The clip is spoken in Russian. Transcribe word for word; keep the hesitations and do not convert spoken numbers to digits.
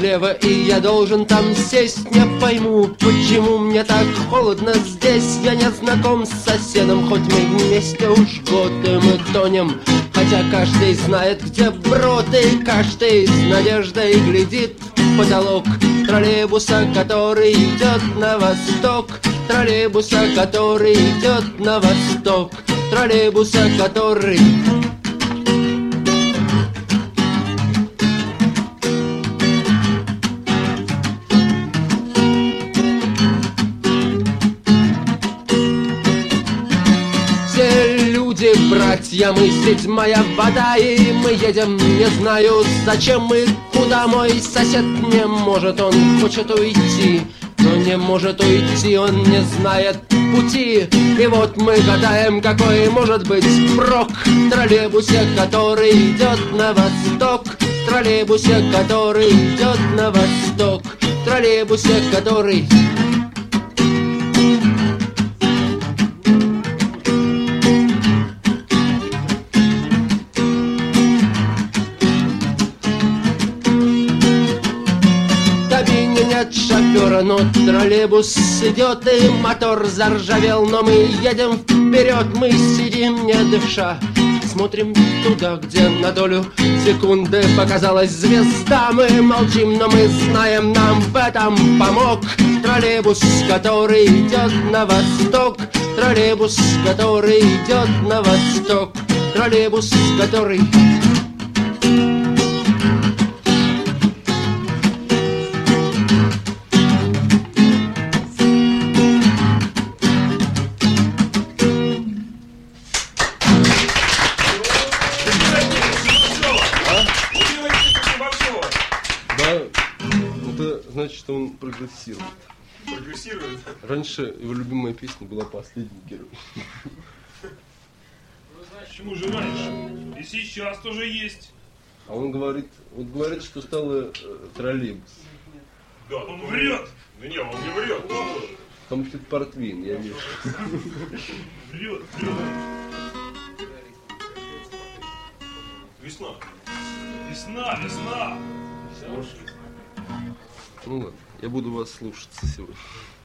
налево, и я должен там сесть. Не пойму, почему мне так холодно здесь. Я не знаком с соседом, хоть мы вместе уж годы мы тонем. Хотя каждый знает, где брод, и каждый с надеждой глядит в потолок троллейбуса, который идет на восток. Троллейбуса, который идет на восток. Троллейбуса, который... Братья, мы седьмая вода, и мы едем, не знаю зачем мы, куда. Мой сосед не может, он хочет уйти, но не может уйти, он не знает пути. И вот мы гадаем, какой может быть прок в троллейбусе, который идет на восток. В троллейбусе, который идет на восток. В троллейбусе, который... Нет шофера, но троллейбус идет, и мотор заржавел, но мы едем вперед, мы сидим не дыша, смотрим туда, где на долю секунды показалась звезда. Мы молчим, но мы знаем, нам в этом помог троллейбус, который идет на восток. Троллейбус, который идет на восток. Троллейбус, который... Значит, что он прогрессирует. Прогрессирует? Раньше его любимая песня была «Последний герой». Почему же раньше? И сейчас тоже есть. А он говорит, вот говорит, что стало э, троллейбус. Да, он врет. Да не, он не врет. Там пьют портвейн, я вижу. Врет, врет. Весна. Весна, весна. Ну ладно, я буду вас слушаться сегодня.